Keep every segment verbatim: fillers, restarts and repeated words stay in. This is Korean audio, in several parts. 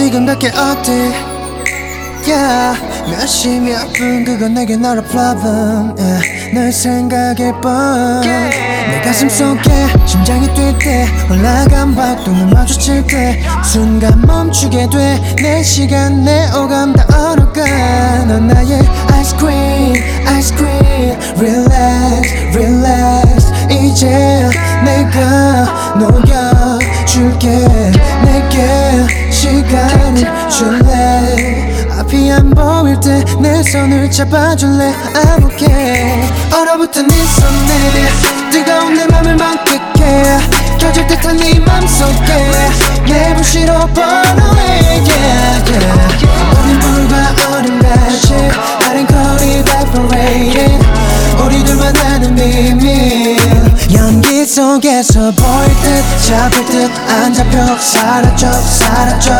지금 갈게 어디 yeah. 몇 시 몇 분 그건 내게 not a problem yeah. 널 생각일 뿐 yeah. 내 가슴 속에 심장이 뛸 때 올라간 박동을 마주칠 때 순간 멈추게 돼 내 시간 내 오감 다 얼어가 넌 나의 ice cream ice cream relax relax 이제 내가 녹여줄게 내게 시간을 줄래 앞이 안 보일 때 내 손을 잡아줄래 I'm okay 얼어붙은 네 손에 뜨거운 내 맘을 만끽해 켜질 듯한 네 맘속에 내 불씨로 burn away yeah, yeah. 우린 불과 얼음같이 다른 거리 evaporated 우리 둘만 아는 비밀 연기 속에서 보일 듯 잡힐 듯 안 잡혀 사라져 사라져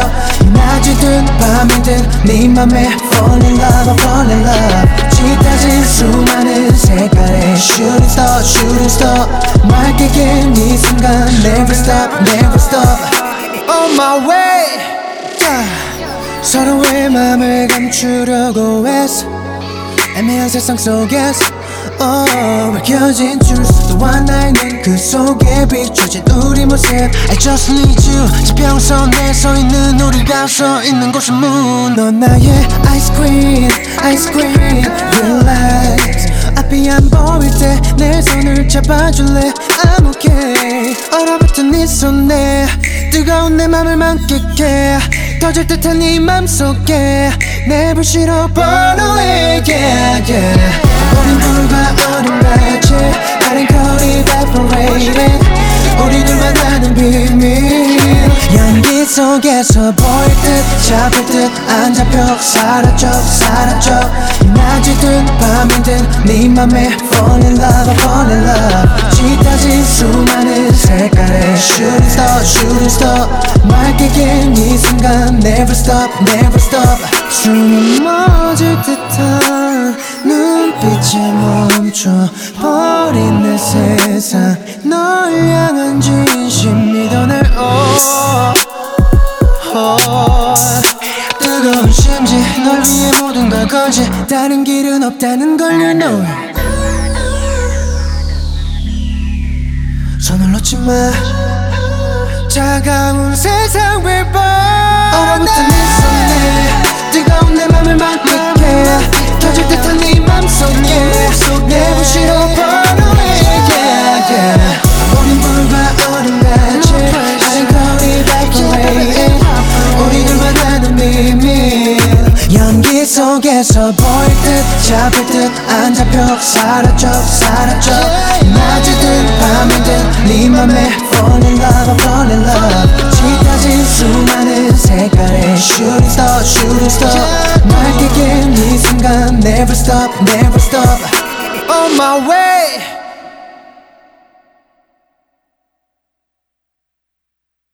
낮이든 밤이든 네 맘에 fall in love fall in love 짙어진 수많은 색깔의 shooting star shooting star 맑게 네 순간 never stop never stop on my way yeah. 서로의 맘을 감추려고 했어 애매한 세상 속에서 Oh, 밝혀진 truth 또한 나이는 그 속에 비춰진 우리 모습 I just need you 지평선에 서 있는 우리가 서 있는 곳은 moon 넌 나의 ice cream ice cream relax 앞이 안 보일 때 내 손을 잡아줄래 I'm okay 얼어붙은 네 손에 뜨거운 내 맘을 만끽해 터질 듯한 네 맘속에 내 불씨로 burn away yeah, yeah. 우린 불과 얼음같이 다른 거리 evaporated 우리 둘만 아는 비밀 연기 속에서 보일 듯 잡힐 듯 안 잡혀 사라져 사라져 낮이든 밤이든 네 맘에 fall in love fall in love 짙어진 수많은 색깔의 shooting star shooting star 맑게 네 순간 never stop never stop 숨이 멎을 듯한 눈빛에 멈춰 버린 내 세상 널 향한 진심 믿어 날 oh, oh. 뜨거운 심지 널 위해 모든 걸 걸지 다른 길은 없다는 걸 you know 손을 놓지 마 차가운 세상 will burn 얼어붙은 네 손에 뜨거운 내 맘을 만끽해 켜질 듯한 네 맘속에 내 불씨로 burn away yeah, yeah. 우린 불과 얼음같이 다른 거리 evaporated 우리 둘만 아는 비밀 연기 속에서 보일 듯 잡힐 듯 안 잡혀 사라져 사라져 낮이든 밤이든 네 맘에 fall in love fall in love 짙어진 수많은 색깔의 shooting star shooting star 맑게 네 순간 never stop never stop on my way